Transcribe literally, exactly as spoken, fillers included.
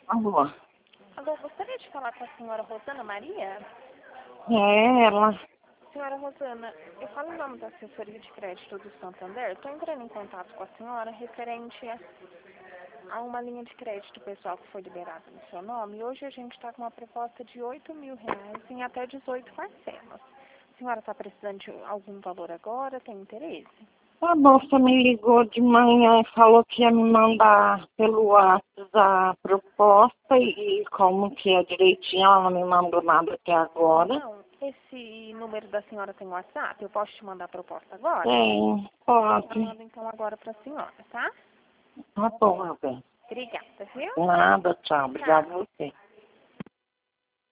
Alô? Alô, gostaria de falar com a senhora Rosana Maria? É ela. Senhora Rosana, eu falo em nome da assessoria de crédito do Santander. Estou entrando em contato com a senhora referente a, a uma linha de crédito pessoal que foi liberada no seu nome. E hoje a gente está com uma proposta de oito mil reais em até dezoito parcelas. A senhora está precisando de algum valor agora? Tem interesse? A moça me ligou de manhã e falou que ia me mandar pelo WhatsApp a proposta e como que é direitinho, ela não me mandou nada até agora. Não, esse número da senhora tem WhatsApp? Eu posso te mandar a proposta agora? Tem, Eu pode. mando então agora para a senhora, tá? Tá bom, meu bem. Obrigada, viu? Nada, tchau. Obrigada a você.